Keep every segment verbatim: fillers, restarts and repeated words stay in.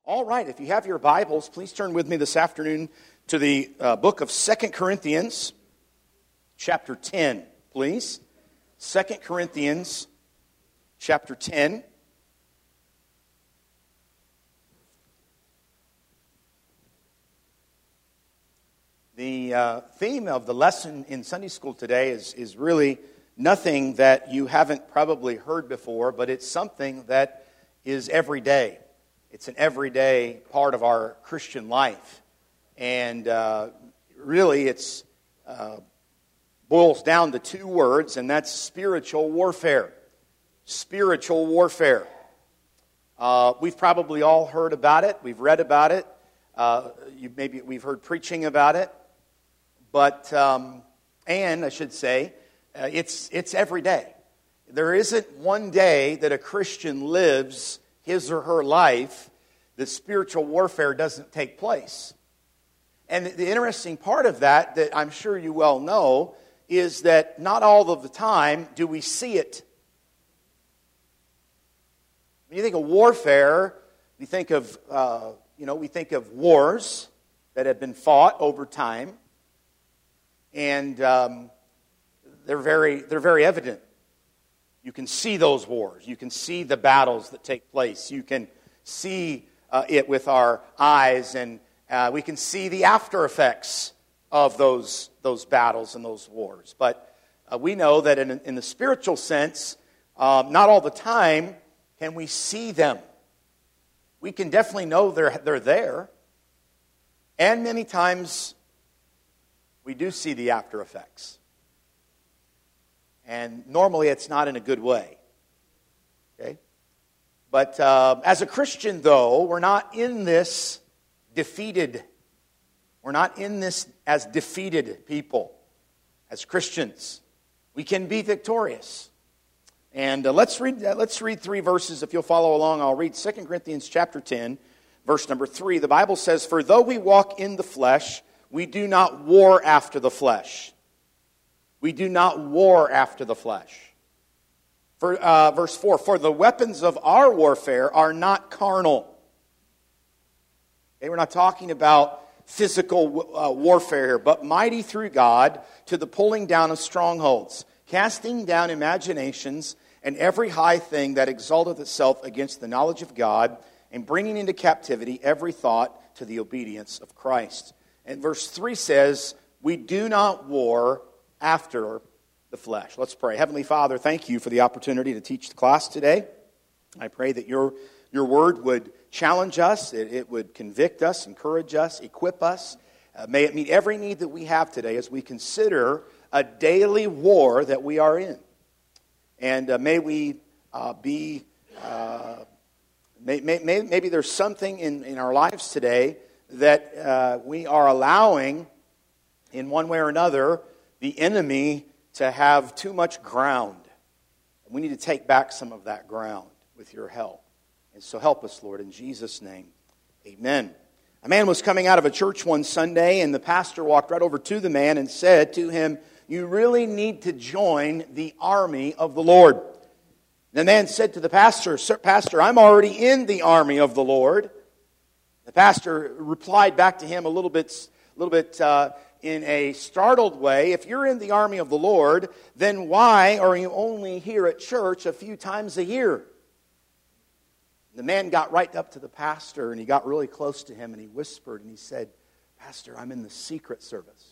All right, if you have your Bibles, please turn with me this afternoon to the uh, book of Second Corinthians, chapter ten, please. Second Corinthians, chapter ten. The uh, theme of the lesson in Sunday school today is, is really nothing that you haven't probably heard before, but it's something that is everyday. It's an everyday part of our Christian life. And uh, really it's uh, boils down to two words, and that's spiritual warfare. Spiritual warfare. Uh, we've probably all heard about it. We've read about it. Uh, you, maybe we've heard preaching about it. But, um, and I should say, uh, it's it's every day. There isn't one day that a Christian lives his or her life that spiritual warfare doesn't take place. And the interesting part of that, that I'm sure you well know, is that not all of the time do we see it. When you think of warfare, we think of, uh, you know, we think of wars that have been fought over time. And um, they're very they're very evident. You can see those wars. You can see the battles that take place. You can see uh, it with our eyes, and uh, we can see the after effects of those those battles and those wars. But uh, we know that in, in the spiritual sense, um, not all the time can we see them. We can definitely know they're they're there, and many times we do see the after effects. And normally it's not in a good way. Okay? But uh, as a Christian, though, we're not in this defeated. We're not in this as defeated people. As Christians, we can be victorious. And uh, let's read uh, let's read three verses. If you'll follow along, I'll read Second Corinthians chapter ten, verse number three. The Bible says, "For though we walk in the flesh, we do not war after the flesh." We do not war after the flesh. For uh, verse four, "For the weapons of our warfare are not carnal." Okay, we're not talking about physical uh, warfare here, but mighty through God to the pulling down of strongholds, casting down imaginations and every high thing that exalteth itself against the knowledge of God, and bringing into captivity every thought to the obedience of Christ. And verse three says, "We do not war after the flesh." Let's pray. Heavenly Father, thank you for the opportunity to teach the class today. I pray that your, your word would challenge us, it, it would convict us, encourage us, equip us. Uh, may it meet every need that we have today as we consider a daily war that we are in. And uh, may we uh, be, uh, may, may, may, maybe there's something in, in our lives today that uh, we are allowing, in one way or another, the enemy to have too much ground. We need to take back some of that ground with your help. And so help us, Lord, in Jesus' name. Amen. A man was coming out of a church one Sunday, and the pastor walked right over to the man and said to him, "You really need to join the army of the Lord." The man said to the pastor, "Sir, Pastor, I'm already in the army of the Lord." The pastor replied back to him a little bit, a little bit uh, in a startled way. "If you're in the army of the Lord, then why are you only here at church a few times a year?" The man got right up to the pastor, and he got really close to him, and he whispered, and he said, "Pastor, I'm in the secret service."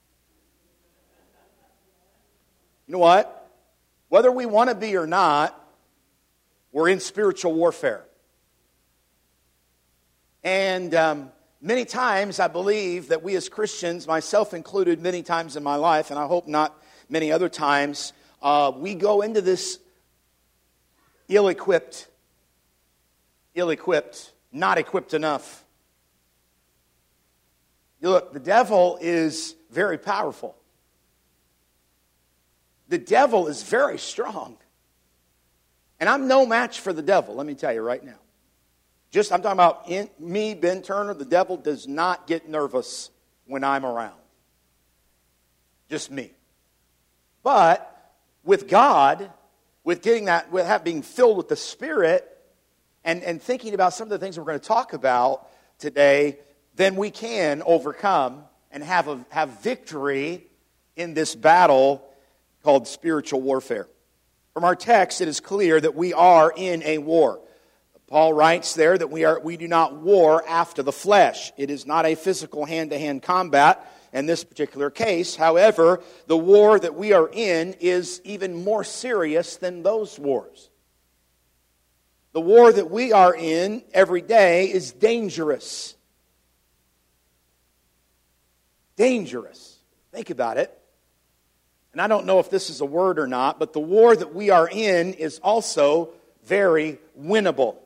You know what? Whether we want to be or not, we're in spiritual warfare. And um, many times I believe that we as Christians, myself included many times in my life, and I hope not many other times, uh, we go into this ill-equipped, ill-equipped, not equipped enough. You look, the devil is very powerful. The devil is very strong. And I'm no match for the devil, let me tell you right now. Just, I'm talking about in, me, Ben Turner. The devil does not get nervous when I'm around. Just me. But with God, with getting that, with being filled with the Spirit, and, and thinking about some of the things we're going to talk about today, then we can overcome and have a, have victory in this battle called spiritual warfare. From our text, it is clear that we are in a war. Paul writes there that we are we do not war after the flesh. It is not a physical hand-to-hand combat in this particular case. However, the war that we are in is even more serious than those wars. The war that we are in every day is dangerous. Dangerous. Think about it. And I don't know if this is a word or not, but the war that we are in is also very winnable.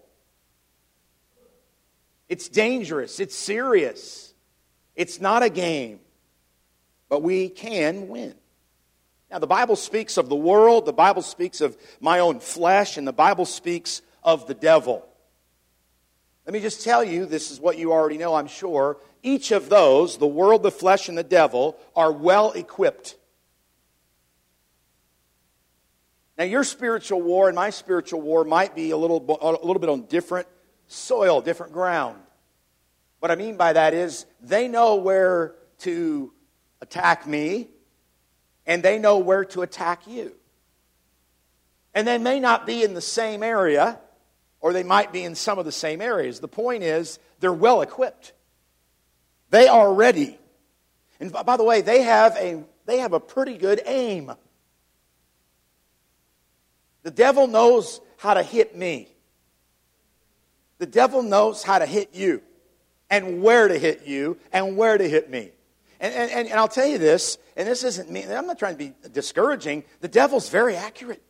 It's dangerous. It's serious. It's not a game. But we can win. Now, the Bible speaks of the world. The Bible speaks of my own flesh. And the Bible speaks of the devil. Let me just tell you, this is what you already know, I'm sure. Each of those, the world, the flesh, and the devil, are well equipped. Now, your spiritual war and my spiritual war might be a little, a little bit on different soil, different ground. What I mean by that is they know where to attack me, and they know where to attack you. And they may not be in the same area, or they might be in some of the same areas. The point is, they're well equipped. They are ready. And by the way, they have a they have a pretty good aim. The devil knows how to hit me. The devil knows how to hit you, and where to hit you, and where to hit me. And, and, and I'll tell you this, and this isn't me, I'm not trying to be discouraging. The devil's very accurate.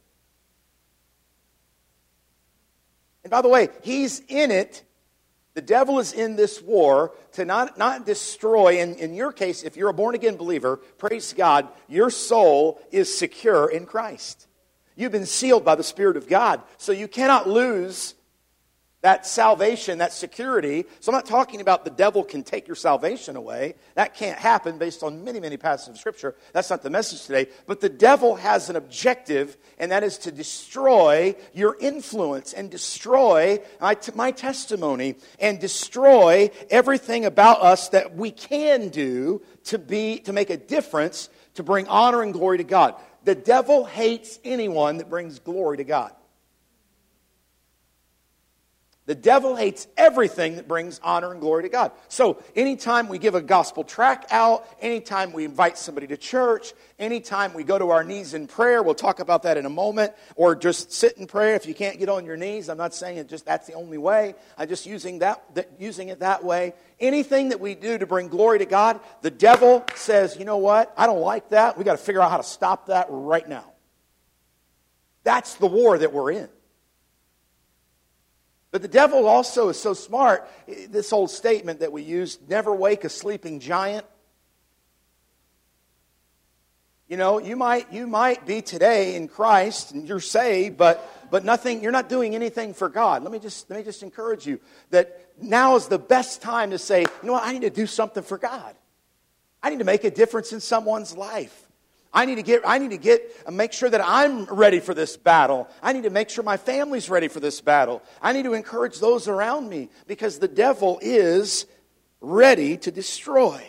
And by the way, he's in it. The devil is in this war to not, not destroy. And in your case, if you're a born-again believer, praise God, your soul is secure in Christ. You've been sealed by the Spirit of God. So you cannot lose that salvation, that security. So I'm not talking about the devil can take your salvation away. That can't happen based on many, many passages of Scripture. That's not the message today. But the devil has an objective, and that is to destroy your influence and destroy my, my testimony and destroy everything about us that we can do to be to make a difference, to bring honor and glory to God. The devil hates anyone that brings glory to God. The devil hates everything that brings honor and glory to God. So anytime we give a gospel tract out, anytime we invite somebody to church, anytime we go to our knees in prayer, we'll talk about that in a moment, or just sit in prayer if you can't get on your knees. I'm not saying it just that's the only way. I'm just using that, that using it that way. Anything that we do to bring glory to God, the devil says, you know what? I don't like that. We got to figure out how to stop that right now. That's the war that we're in. But the devil also is so smart. This old statement that we use, never wake a sleeping giant. You know, you might you might be today in Christ and you're saved, but but nothing. You're not doing anything for God. Let me just let me just encourage you that now is the best time to say, you know what? I need to do something for God. I need to make a difference in someone's life. I need to get, I need to get, make sure that I'm ready for this battle. I need to make sure my family's ready for this battle. I need to encourage those around me because the devil is ready to destroy.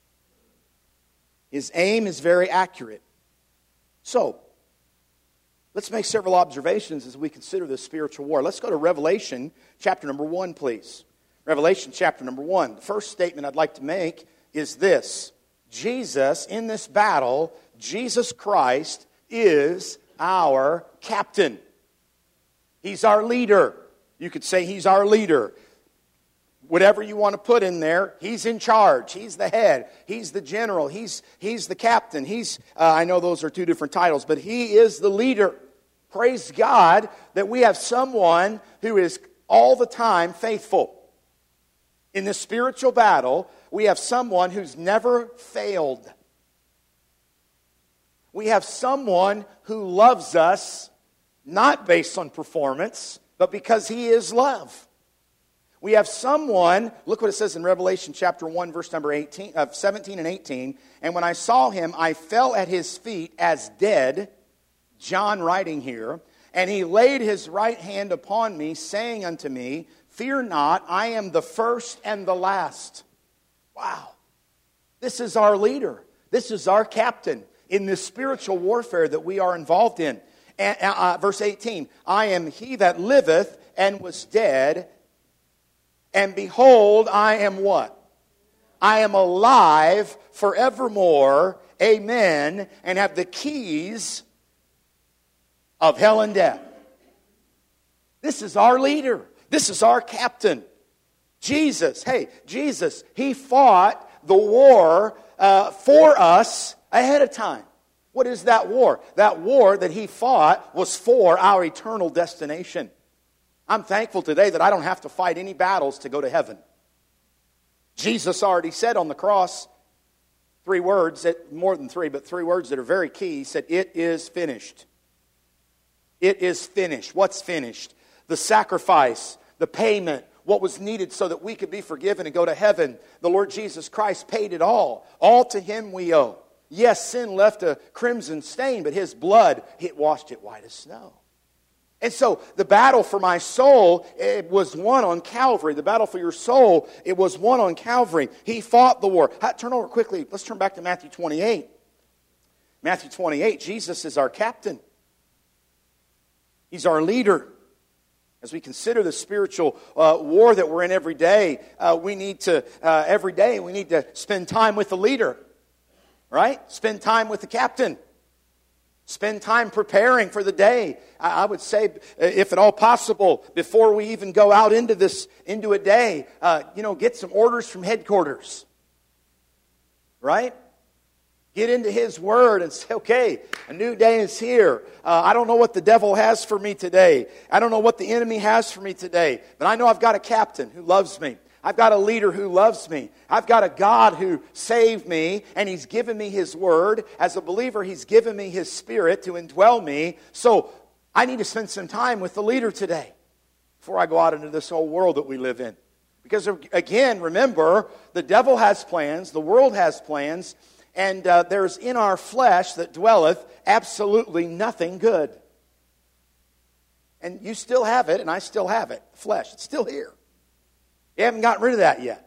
His aim is very accurate. So, let's make several observations as we consider this spiritual war. Let's go to Revelation chapter number one, please. Revelation chapter number one. The first statement I'd like to make is this. Jesus, in this battle, Jesus Christ is our captain. He's our leader. You could say he's our leader. Whatever you want to put in there, he's in charge. He's the head. He's the general. He's, he's the captain. He's, uh, I know those are two different titles, but he is the leader. Praise God that we have someone who is all the time faithful. In this spiritual battle, we have someone who's never failed. We have someone who loves us, not based on performance, but because he is love. We have someone, look what it says in Revelation chapter one, verse number eighteen, uh, seventeen and eighteen. And when I saw him, I fell at his feet as dead, John writing here, And he laid his right hand upon me, saying unto me, Fear not, I am the first and the last. Wow. This is our leader. This is our captain in this spiritual warfare that we are involved in. And, uh, verse eighteen, I am he that liveth and was dead, and behold, I am what? I am alive forevermore, amen, and have the keys of hell and death. This is our leader. This is our captain. Jesus, hey, Jesus, he fought the war uh, for us ahead of time. What is that war? That war that he fought was for our eternal destination. I'm thankful today that I don't have to fight any battles to go to heaven. Jesus already said on the cross three words, that, more than three, but three words that are very key. He said, it is finished. It is finished. What's finished? The sacrifice, the payment, what was needed so that we could be forgiven and go to heaven. The Lord Jesus Christ paid it all. All to Him we owe. Yes, sin left a crimson stain, but His blood, it washed it white as snow. And so the battle for my soul, it was won on Calvary. The battle for your soul, it was won on Calvary. He fought the war. Turn over quickly. Let's turn back to Matthew twenty-eight. Matthew twenty-eight, Jesus is our captain. He's our leader. As we consider the spiritual uh, war that we're in every day, uh, we need to, uh, every day, we need to spend time with the leader. Right? Spend time with the captain. Spend time preparing for the day. I would say, if at all possible, before we even go out into this, into a day, uh, you know, get some orders from headquarters. Right? Get into His Word and say, okay, a new day is here. Uh, I don't know what the devil has for me today. I don't know what the enemy has for me today. But I know I've got a captain who loves me. I've got a leader who loves me. I've got a God who saved me, and He's given me His Word. As a believer, He's given me His Spirit to indwell me. So I need to spend some time with the leader today before I go out into this whole world that we live in. Because again, remember, the devil has plans, the world has plans, and uh, there's in our flesh that dwelleth absolutely nothing good. And you still have it, and I still have it. Flesh, it's still here. You haven't gotten rid of that yet.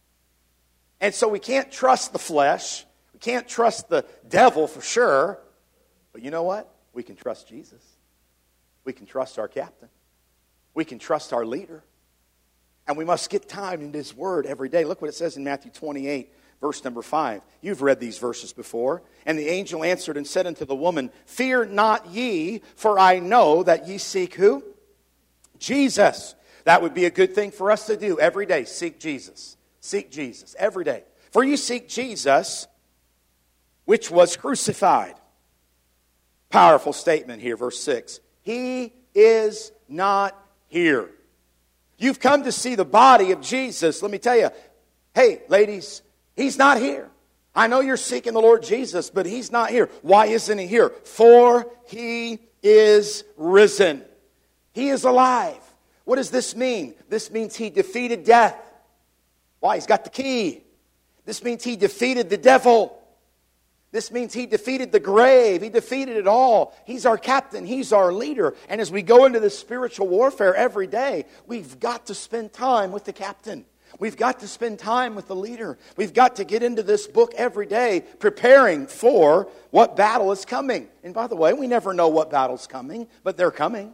And so we can't trust the flesh. We can't trust the devil for sure. But you know what? We can trust Jesus. We can trust our captain. We can trust our leader. And we must get time in His Word every day. Look what it says in Matthew twenty-eight, verse number five. You've read these verses before. And the angel answered and said unto the woman, Fear not ye, for I know that ye seek who? Jesus. That would be a good thing for us to do every day. Seek Jesus. Seek Jesus every day. For you seek Jesus, which was crucified. Powerful statement here, verse six. He is not here. You've come to see the body of Jesus. Let me tell you, hey, ladies, He's not here. I know you're seeking the Lord Jesus, but He's not here. Why isn't He here? For He is risen. He is alive. What does this mean? This means He defeated death. Why? He's got the key. This means He defeated the devil. This means He defeated the grave. He defeated it all. He's our captain. He's our leader. And as we go into this spiritual warfare every day, we've got to spend time with the captain. We've got to spend time with the leader. We've got to get into this book every day preparing for what battle is coming. And by the way, we never know what battle's coming, but they're coming.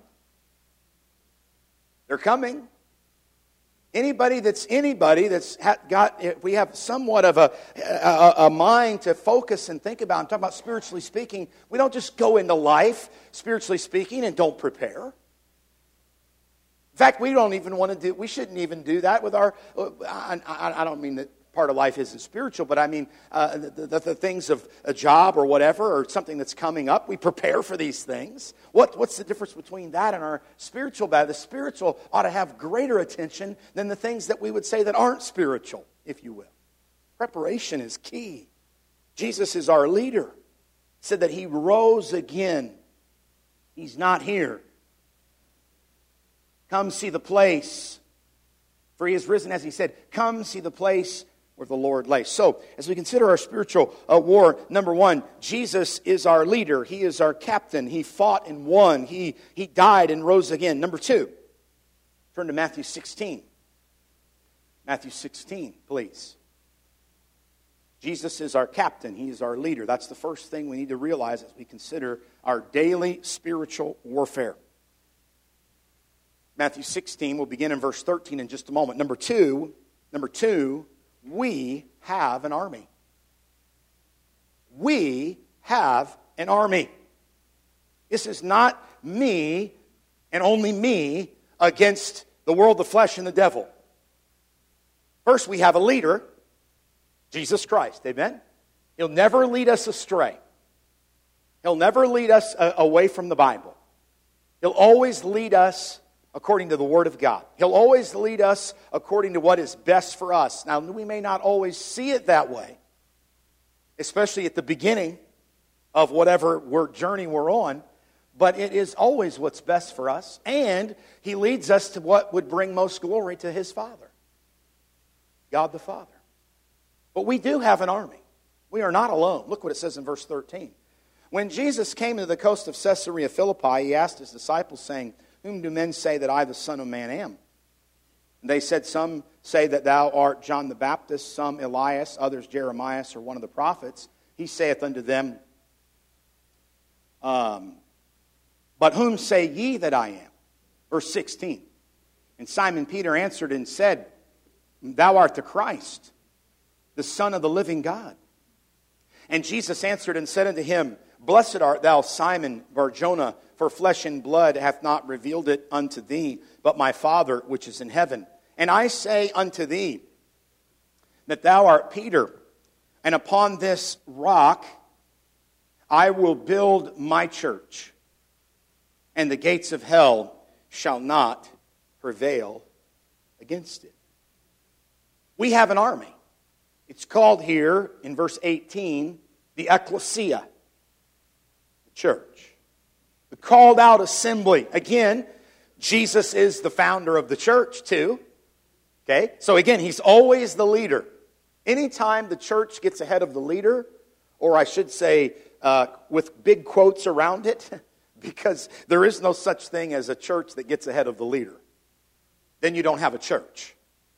They're coming. Anybody that's anybody that's got, if we have somewhat of a, a, a mind to focus and think about, I'm talking about spiritually speaking, we don't just go into life, spiritually speaking, and don't prepare. In fact, we don't even want to do, we shouldn't even do that with our, I, I, I don't mean that part of life isn't spiritual, but I mean uh, the, the, the things of a job or whatever, or something that's coming up, we prepare for these things. What, what's the difference between that and our spiritual battle? The spiritual ought to have greater attention than the things that we would say that aren't spiritual, if you will. Preparation is key. Jesus is our leader. He said that He rose again. He's not here. Come see the place. For He is risen, as He said. Come see the place where the Lord lay. So, as we consider our spiritual uh, war, number one, Jesus is our leader. He is our captain. He fought and won. He, he died and rose again. Number two, turn to Matthew sixteen. Matthew sixteen, please. Jesus is our captain. He is our leader. That's the first thing we need to realize as we consider our daily spiritual warfare. Matthew sixteen, we'll begin in verse thirteen in just a moment. Number two, number two, we have an army. We have an army. This is not me and only me against the world, the flesh, and the devil. First, we have a leader, Jesus Christ. Amen? He'll never lead us astray. He'll never lead us uh, away from the Bible. He'll always lead us according to the Word of God. He'll always lead us according to what is best for us. Now, we may not always see it that way, especially at the beginning of whatever we're, journey we're on, but it is always what's best for us, and He leads us to what would bring most glory to His Father, God the Father. But we do have an army. We are not alone. Look what it says in verse thirteen. When Jesus came to the coast of Caesarea Philippi, He asked His disciples, saying, "Whom do men say that I, the Son of Man, am?" And they said, "Some say that thou art John the Baptist, some Elias, others Jeremiah, or one of the prophets." He saith unto them, um, "But whom say ye that I am?" Verse sixteen. And Simon Peter answered and said, "Thou art the Christ, the Son of the living God." And Jesus answered and said unto him, "Blessed art thou, Simon Bar-Jonah, for flesh and blood hath not revealed it unto thee, but my Father which is in heaven. And I say unto thee, that thou art Peter, and upon this rock I will build my church, and the gates of hell shall not prevail against it." We have an army. It's called here, in verse eighteen, the ecclesia, the church. The called out assembly. Again, Jesus is the founder of the church too. Okay? So again, He's always the leader. Anytime the church gets ahead of the leader, or I should say uh, with big quotes around it, because there is no such thing as a church that gets ahead of the leader, then you don't have a church.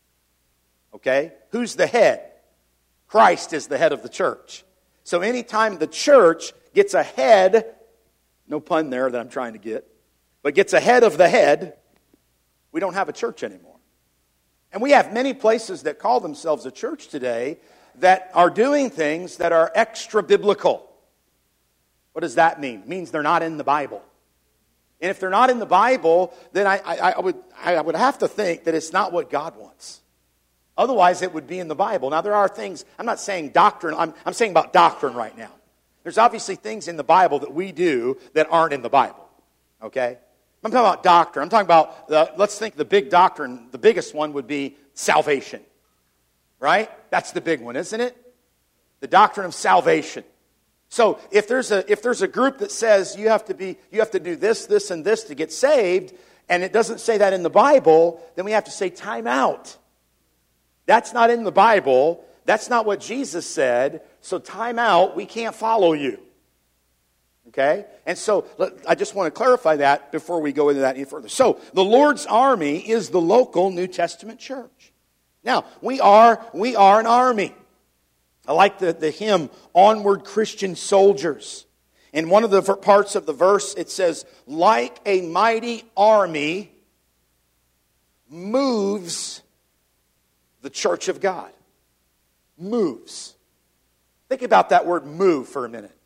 Okay? Who's the head? Christ is the head of the church. So anytime the church gets ahead, no pun there that I'm trying to get, but gets ahead of the head, we don't have a church anymore. And we have many places that call themselves a church today that are doing things that are extra biblical. What does that mean? It means they're not in the Bible. And if they're not in the Bible, then I, I, I would I would have to think that it's not what God wants. Otherwise, it would be in the Bible. Now, there are things, I'm not saying doctrine, I'm, I'm saying about doctrine right now. There's obviously things in the Bible that we do that aren't in the Bible. Okay? I'm talking about doctrine. I'm talking about, the, let's think the big doctrine, the biggest one would be salvation. Right? That's the big one, isn't it? The doctrine of salvation. So, if there's a if there's a group that says you have to be you have to do this, this, and this to get saved, and it doesn't say that in the Bible, then we have to say time out. That's not in the Bible. That's not what Jesus said. So time out. We can't follow you. Okay? And so I just want to clarify that before we go into that any further. So the Lord's army is the local New Testament church. Now, we are we are an army. I like the, the hymn, Onward Christian Soldiers. In one of the parts of the verse, it says, like a mighty army moves the church of God. Moves. Think about that word move for a minute.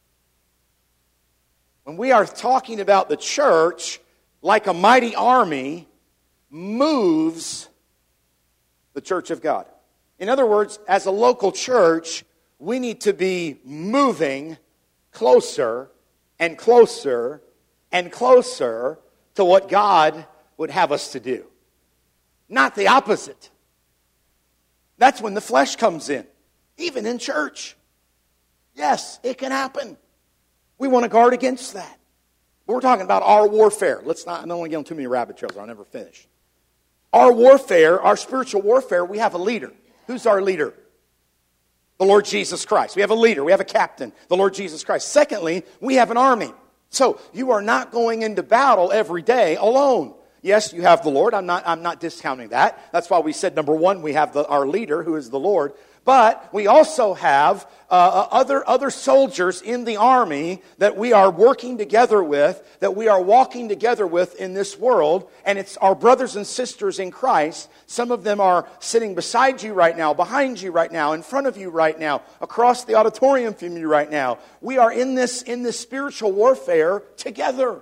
When we are talking about the church, like a mighty army moves the church of God. In other words, as a local church, we need to be moving closer and closer and closer to what God would have us to do. Not the opposite. That's when the flesh comes in, even in church. Yes, it can happen. We want to guard against that. We're talking about our warfare. Let's not, I don't want to get on too many rabbit trails. I'll never finish. Our warfare, our spiritual warfare, we have a leader. Who's our leader? The Lord Jesus Christ. We have a leader. We have a captain, the Lord Jesus Christ. Secondly, we have an army. So you are not going into battle every day alone. Yes, you have the Lord. I'm not, I'm not discounting that. That's why we said, number one, we have the, our leader, who is the Lord. But we also have uh, other, other soldiers in the army that we are working together with, that we are walking together with in this world. And it's our brothers and sisters in Christ. Some of them are sitting beside you right now, behind you right now, in front of you right now, across the auditorium from you right now. We are in this, in this spiritual warfare together.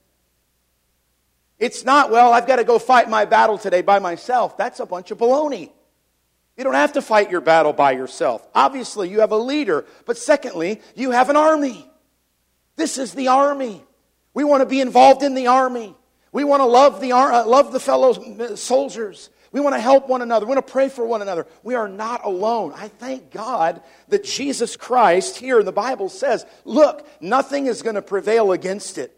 It's not, well, I've got to go fight my battle today by myself. That's a bunch of baloney. You don't have to fight your battle by yourself. Obviously, you have a leader. But secondly, you have an army. This is the army. We want to be involved in the army. We want to love the, uh, love the fellow soldiers. We want to help one another. We want to pray for one another. We are not alone. I thank God that Jesus Christ here in the Bible says, look, nothing is going to prevail against it.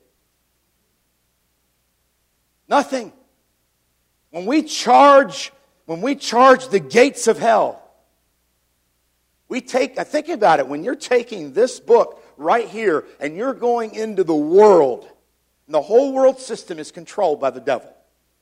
Nothing. When we charge When we charge the gates of hell, we take, I think about it, when you're taking this book right here and you're going into the world, and the whole world system is controlled by the devil.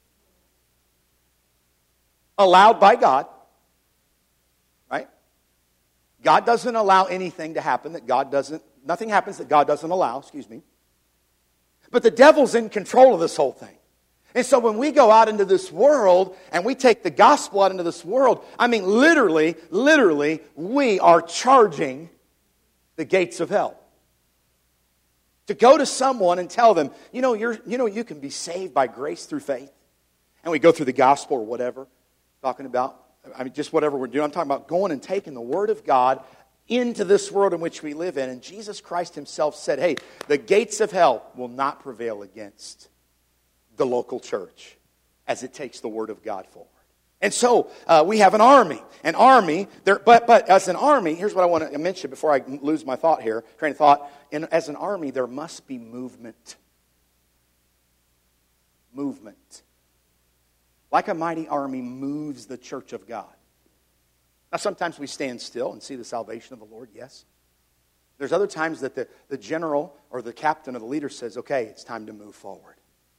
Allowed by God, right? God doesn't allow anything to happen that God doesn't, nothing happens that God doesn't allow, excuse me. But the devil's in control of this whole thing. And so when we go out into this world and we take the gospel out into this world, I mean literally, literally, we are charging the gates of hell. To go to someone and tell them, you know, you're, you know, you can be saved by grace through faith. And we go through the gospel or whatever, talking about, I mean, just whatever we're doing. I'm talking about going and taking the word of God into this world in which we live in. And Jesus Christ himself said, hey, the gates of hell will not prevail against the local church as it takes the word of God forward. And so uh, we have an army. An army, there, but, but as an army, here's what I want to mention before I lose my thought here, train of thought. In, as an army, there must be movement. Movement. Like a mighty army moves the church of God. Now sometimes we stand still and see the salvation of the Lord, yes. There's other times that the, the general or the captain or the leader says, okay, it's time to move forward.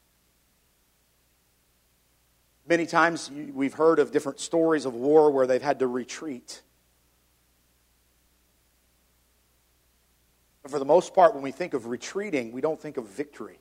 Many times we've heard of different stories of war where they've had to retreat. But for the most part, when we think of retreating, we don't think of victory.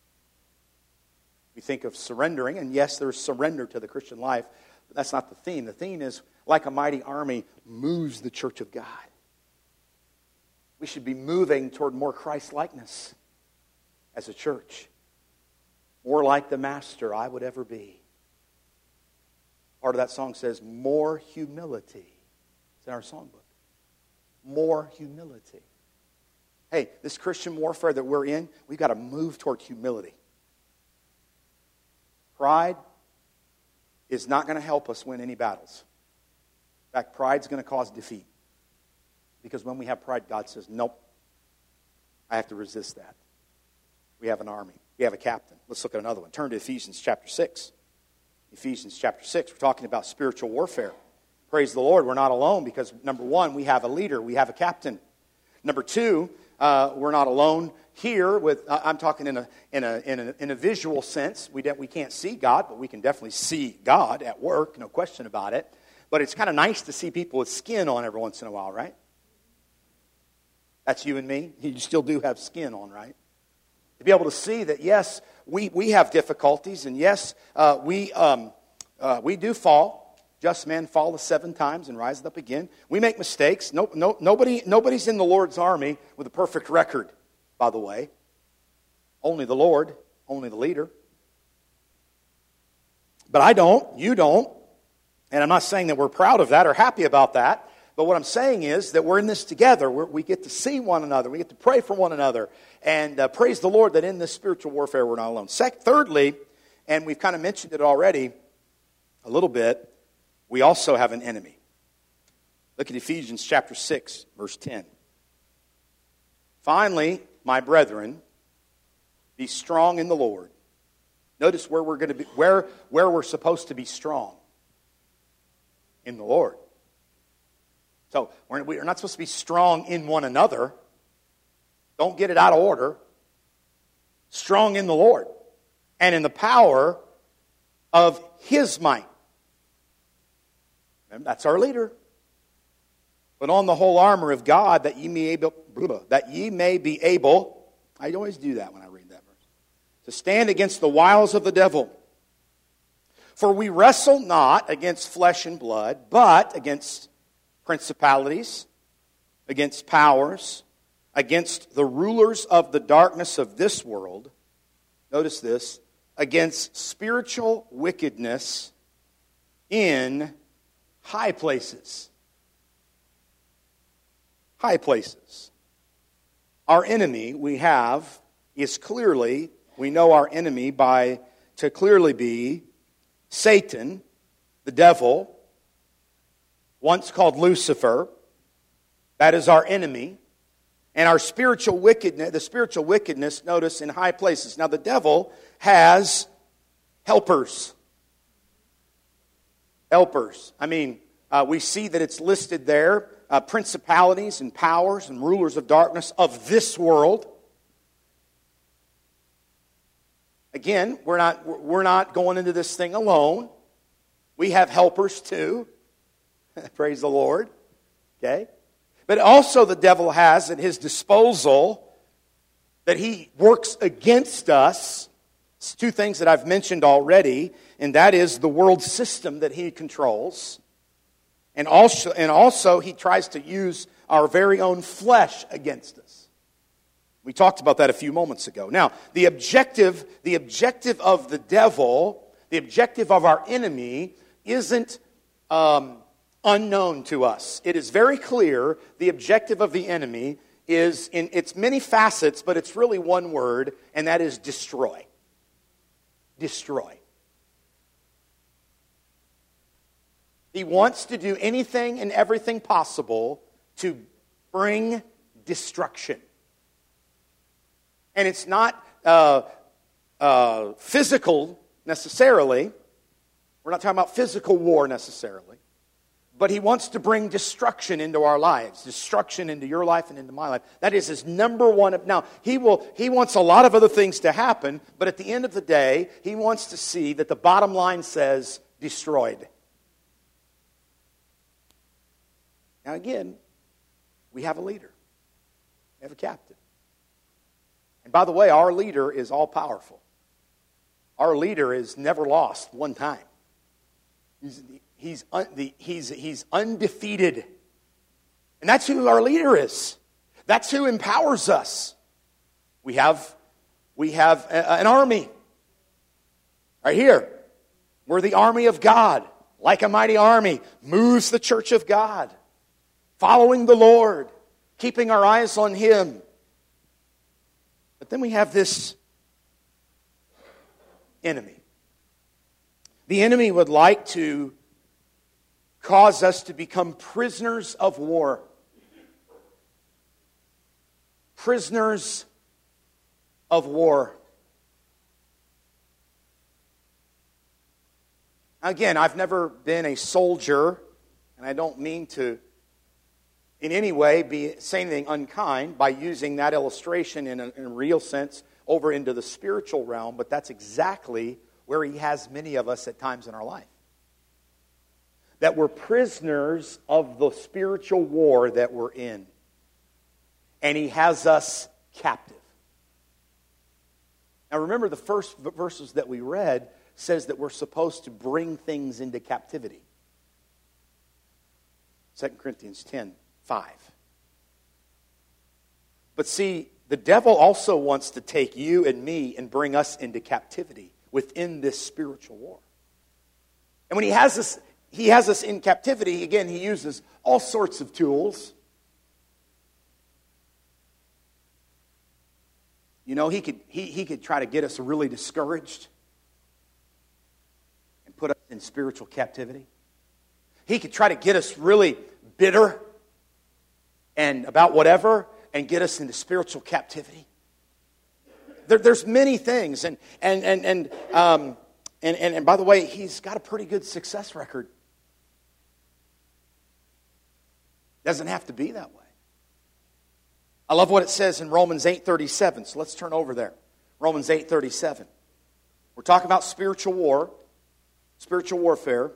We think of surrendering, and yes, there's surrender to the Christian life, but that's not the theme. The theme is, like a mighty army moves the church of God. We should be moving toward more Christ-likeness as a church. More like the Master I would ever be. Part of that song says, more humility. It's in our songbook. More humility. Hey, this Christian warfare that we're in, we've got to move toward humility. Pride is not going to help us win any battles. In fact, pride's going to cause defeat. Because when we have pride, God says, nope, I have to resist that. We have an army. We have a captain. Let's look at another one. Turn to Ephesians chapter six. Ephesians chapter six, we're talking about spiritual warfare. Praise the Lord, we're not alone because, number one, we have a leader, we have a captain. Number two, uh, we're not alone here with, uh, I'm talking in a, in a, in a, in a visual sense. We, de- we can't see God, but we can definitely see God at work, no question about it. But it's kind of nice to see people with skin on every once in a while, right? That's you and me. You still do have skin on, right? To be able to see that, yes, we, we have difficulties, and yes, uh, we um, uh, we do fall. Just men fall seven times and rise up again. We make mistakes. No, no, nobody, nobody's in the Lord's army with a perfect record, by the way. Only the Lord, only the leader. But I don't, you don't, and I'm not saying that we're proud of that or happy about that. But what I'm saying is that we're in this together. We're, we get to see one another. We get to pray for one another. And uh, praise the Lord that in this spiritual warfare we're not alone. Sec- thirdly, and we've kind of mentioned it already a little bit, we also have an enemy. Look at Ephesians chapter six, verse ten. Finally, my brethren, be strong in the Lord. Notice where we're going to be, where, where we're supposed to be strong. In the Lord. So we're, we're not supposed to be strong in one another. Don't get it out of order. Strong in the Lord and in the power of His might. And that's our leader. Put on the whole armor of God that ye may able, that ye may be able. I always do that when I read that verse. To stand against the wiles of the devil. For we wrestle not against flesh and blood, but against principalities, against powers, against the rulers of the darkness of this world. Notice this. Against spiritual wickedness in high places. High places. Our enemy we have is clearly, we know our enemy by, to clearly be Satan, the devil, once called Lucifer. That is our enemy. And our spiritual wickedness, the spiritual wickedness, notice, in high places. Now the devil has helpers. Helpers. I mean, uh, we see that it's listed there. Uh, principalities and powers and rulers of darkness of this world. Again, we're not, we're not going into this thing alone. We have helpers too. Praise the Lord. Okay? But also the devil has at his disposal that he works against us. It's two things that I've mentioned already, and that is the world system that he controls. And also, and also he tries to use our very own flesh against us. We talked about that a few moments ago. Now, the objective, the objective of the devil, the objective of our enemy isn't um, unknown to us. It is very clear the objective of the enemy is in its many facets, but it's really one word, and that is destroy. Destroy. He wants to do anything and everything possible to bring destruction. And it's not uh, uh, physical necessarily. We're not talking about physical war necessarily. But he wants to bring destruction into our lives. Destruction into your life and into my life. That is his number one. Now, he will. He wants a lot of other things to happen. But at the end of the day, he wants to see that the bottom line says destroyed. Now again, we have a leader. We have a captain. And by the way, our leader is all-powerful. Our leader is never lost one time. He's, he's, un, the, he's, he's undefeated. And that's who our leader is. That's who empowers us. We have, we have a, an army. Right here. We're the army of God. Like a mighty army. Moves the church of God. Following the Lord, keeping our eyes on Him. But then we have this enemy. The enemy would like to cause us to become prisoners of war. Prisoners of war. Again, I've never been a soldier, and I don't mean to in any way be saying anything unkind by using that illustration in a, in a real sense over into the spiritual realm, but that's exactly where he has many of us at times in our life. That we're prisoners of the spiritual war that we're in. And he has us captive. Now remember, the first verses that we read says that we're supposed to bring things into captivity. Second Corinthians ten. Five. But see, the devil also wants to take you and me and bring us into captivity within this spiritual war. And when he has us, he has us in captivity, again, he uses all sorts of tools. You know, he could he, he could try to get us really discouraged and put us in spiritual captivity. He could try to get us really bitter and about whatever, and get us into spiritual captivity. There, there's many things, and and and and, um, and and and by the way, he's got a pretty good success record. Doesn't have to be that way. I love what it says in Romans eight thirty-seven. So let's turn over there. Romans eight thirty-seven. We're talking about spiritual war, spiritual warfare.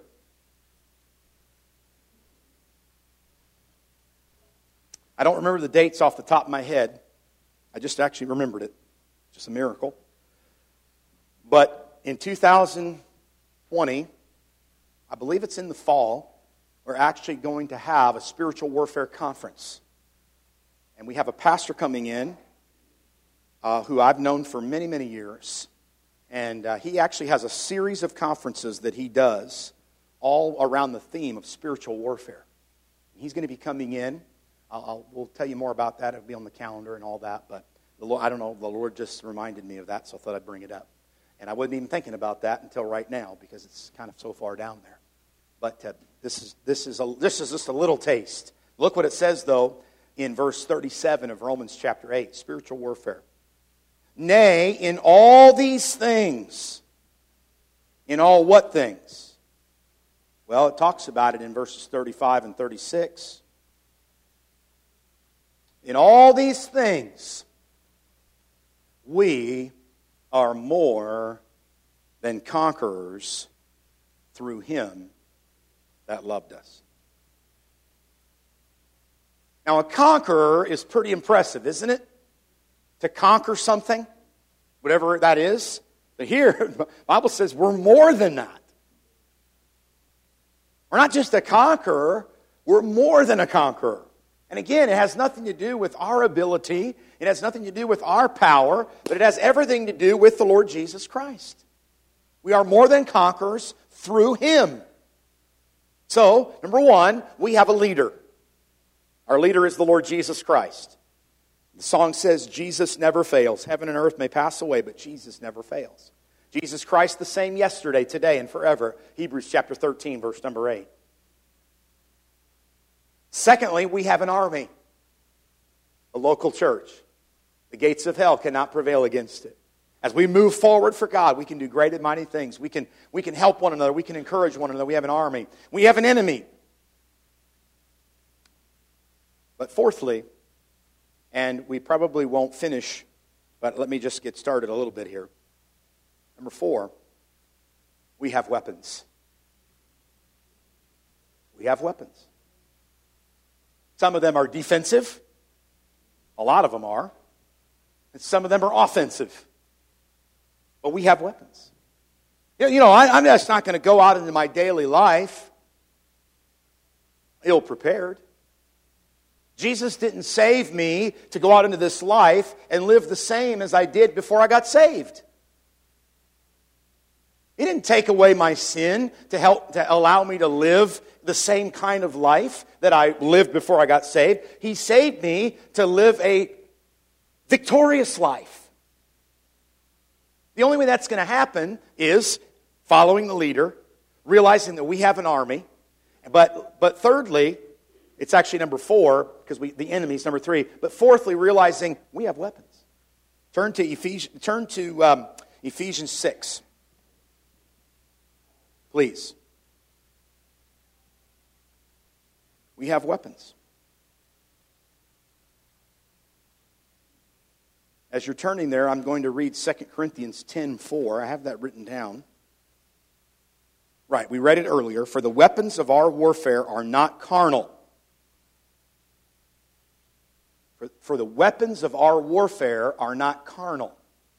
I don't remember the dates off the top of my head. I just actually remembered it. Just a miracle. But in two thousand twenty, I believe it's in the fall, we're actually going to have a spiritual warfare conference. And we have a pastor coming in uh, who I've known for many, many years. And uh, he actually has a series of conferences that he does all around the theme of spiritual warfare. He's going to be coming in. I'll, I'll, we'll tell you more about that. It'll be on the calendar and all that. But the Lord, I don't know, the Lord just reminded me of that, so I thought I'd bring it up. And I wasn't even thinking about that until right now because it's kind of so far down there. But uh, this is this is a, this is just a little taste. Look what it says, though, in verse thirty-seven of Romans chapter eight, spiritual warfare. Nay, in all these things, in all what things? Well, it talks about it in verses thirty-five and thirty-six. In all these things, we are more than conquerors through Him that loved us. Now, a conqueror is pretty impressive, isn't it? To conquer something, whatever that is. But here, the Bible says we're more than that. We're not just a conqueror, we're more than a conqueror. And again, it has nothing to do with our ability, it has nothing to do with our power, but it has everything to do with the Lord Jesus Christ. We are more than conquerors through Him. So, number one, we have a leader. Our leader is the Lord Jesus Christ. The song says, Jesus never fails. Heaven and earth may pass away, but Jesus never fails. Jesus Christ the same yesterday, today, and forever. Hebrews chapter thirteen, verse number eight. Secondly, we have an army. A local church. The gates of hell cannot prevail against it. As we move forward for God, we can do great and mighty things. We can, we can help one another. We can encourage one another. We have an army. We have an enemy. But fourthly, and we probably won't finish, but let me just get started a little bit here. Number four, we have weapons. We have weapons. Some of them are defensive. A lot of them are. And some of them are offensive. But we have weapons. You know, I, I'm just not going to go out into my daily life ill-prepared. Jesus didn't save me to go out into this life and live the same as I did before I got saved. He didn't take away my sin to help to allow me to live the same kind of life that I lived before I got saved. He saved me to live a victorious life. The only way that's going to happen is following the leader, realizing that we have an army. But but thirdly, it's actually number four, because we the enemy's number three. But fourthly, realizing we have weapons. Turn to Ephesians. Turn to um, Ephesians six, please. We have weapons. As you're turning there, I'm going to read Second Corinthians ten four. I have that written down. Right, we read it earlier. For the weapons of our warfare are not carnal. For, for the weapons of our warfare are not carnal.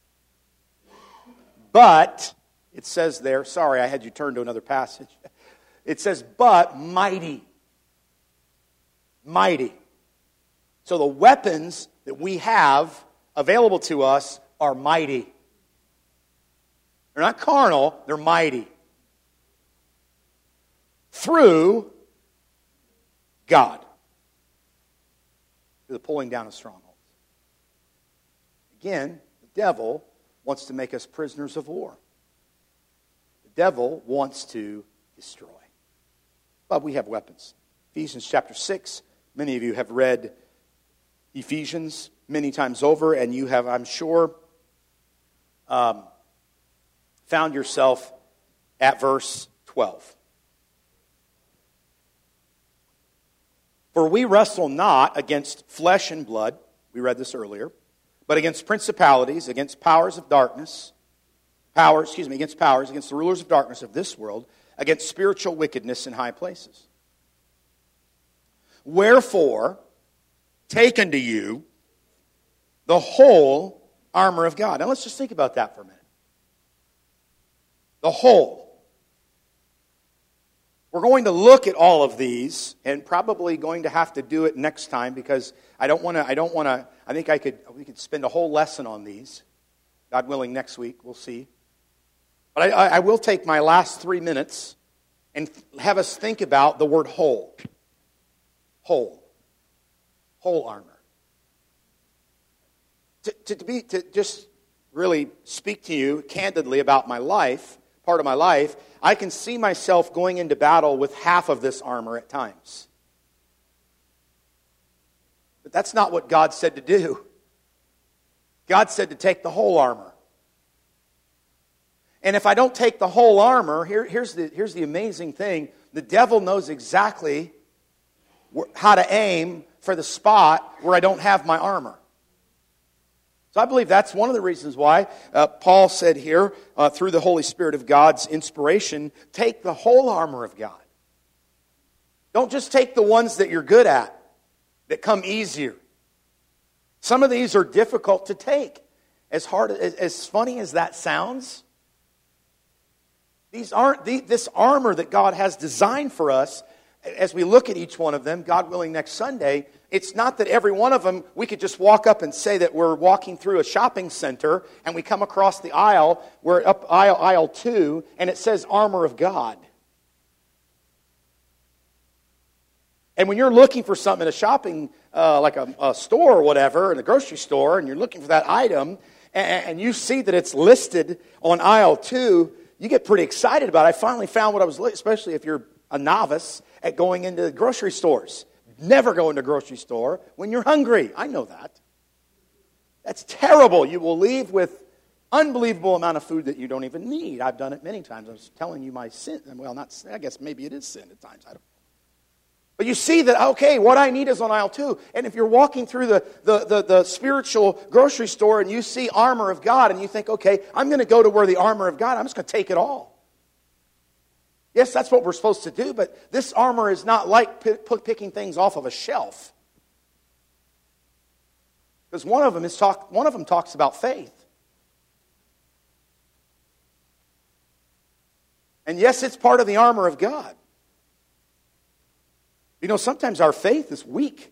But, it says there, sorry, I had you turn to another passage. It says, but mighty. Mighty. So the weapons that we have available to us are mighty. They're not carnal, they're mighty. Through God. Through the pulling down of strongholds. Again, the devil wants to make us prisoners of war. The devil wants to destroy. But we have weapons. Ephesians chapter six. Many of you have read Ephesians many times over, and you have, I'm sure, um, found yourself at verse twelve. For we wrestle not against flesh and blood, we read this earlier, but against principalities, against powers of darkness, powers, excuse me, against powers, against the rulers of darkness of this world, against spiritual wickedness in high places. Wherefore, take unto you the whole armor of God. Now let's just think about that for a minute. The whole. We're going to look at all of these, and probably going to have to do it next time, because I don't want to. I don't want to. I think I could. We could spend a whole lesson on these. God willing, next week we'll see. But I, I will take my last three minutes and have us think about the word whole. Whole. Whole armor. To, to, to be to just really speak to you candidly about my life. Part of my life, I can see myself going into battle with half of this armor at times. But that's not what God said to do. God said to take the whole armor. And if I don't take the whole armor, here, here's, the, here's the amazing thing. The devil knows exactly how to aim for the spot where I don't have my armor. So I believe that's one of the reasons why uh, Paul said here, uh, through the Holy Spirit of God's inspiration, take the whole armor of God. Don't just take the ones that you're good at, that come easier. Some of these are difficult to take. As hard, as, as funny as that sounds, these aren't the, this armor that God has designed for us. As we look at each one of them, God willing, next Sunday, it's not that every one of them, we could just walk up and say that we're walking through a shopping center and we come across the aisle, we're up aisle, aisle two, and it says armor of God. And when you're looking for something in a shopping, uh, like a, a store or whatever, in a grocery store, and you're looking for that item, and, and you see that it's listed on aisle two, you get pretty excited about it. I finally found what I was, especially if you're a novice at going into grocery stores. Never go into a grocery store when you're hungry. I know that. That's terrible. You will leave with unbelievable amount of food that you don't even need. I've done it many times. I was telling you my sin. Well, not sin. I guess maybe it is sin at times. I don't. But you see that, okay, what I need is on aisle two. And if you're walking through the, the, the, the spiritual grocery store and you see armor of God and you think, okay, I'm going to go to where the armor of God, I'm just going to take it all. Yes, that's what we're supposed to do, but this armor is not like p- picking things off of a shelf. Because one of them is talk, one of them talks about faith. And yes, it's part of the armor of God. You know, sometimes our faith is weak.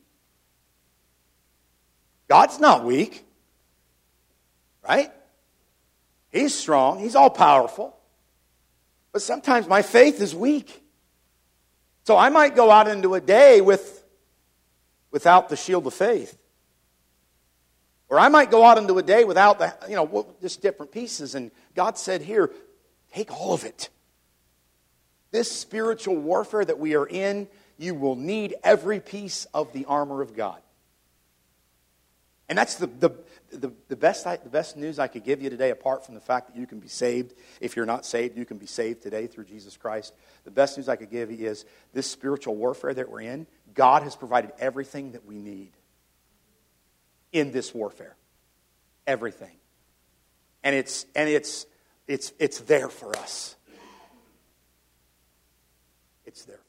God's not weak. Right? He's strong. He's all powerful. But sometimes my faith is weak. So I might go out into a day with, without the shield of faith. Or I might go out into a day without the, you know, just different pieces. And God said here, take all of it. This spiritual warfare that we are in, you will need every piece of the armor of God. And that's the, the, the, the, best, the best news I could give you today, apart from the fact that you can be saved. If you're not saved, you can be saved today through Jesus Christ. The best news I could give you is this spiritual warfare that we're in, God has provided everything that we need in this warfare. Everything. And it's and it's it's it's there for us. It's there.